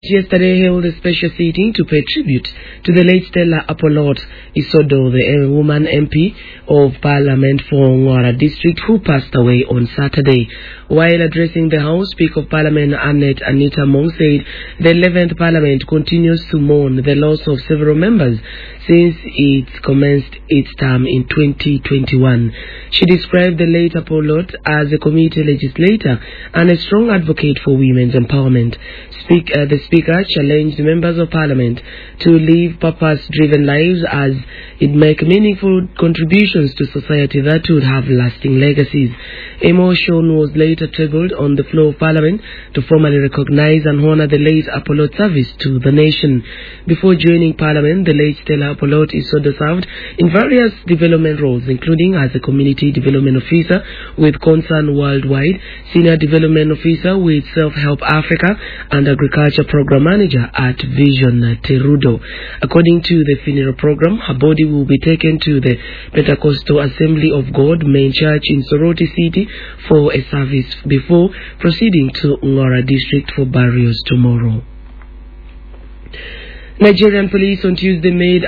Yesterday held a special sitting to pay tribute to the late Stella Apollo Isodo, the woman MP of Parliament for Ngora District, who passed away on Saturday. While addressing the House, Speaker of Parliament Annette Anita Mong said the 11th Parliament continues to mourn the loss of several members since it commenced its term in 2021. She described the late Apollo as a committed legislator and a strong advocate for women's empowerment. The Speaker challenged members of Parliament to live purpose-driven lives as it make meaningful contributions to society that would have lasting legacies. A motion was later tabled on the floor of Parliament to formally recognize and honor the late Apollo service to the nation. Before joining Parliament, the late Stella Apollo Isodo served in various development roles, including as a Community Development Officer with Concern Worldwide, Senior Development Officer with Self-Help Africa, and Agriculture Program Manager at Vision Terudo. According to the funeral program, her body will be taken to the Pentecostal Assembly of God main church in Soroti City for a service before proceeding to Ngora District for burials tomorrow. Nigerian police on Tuesday made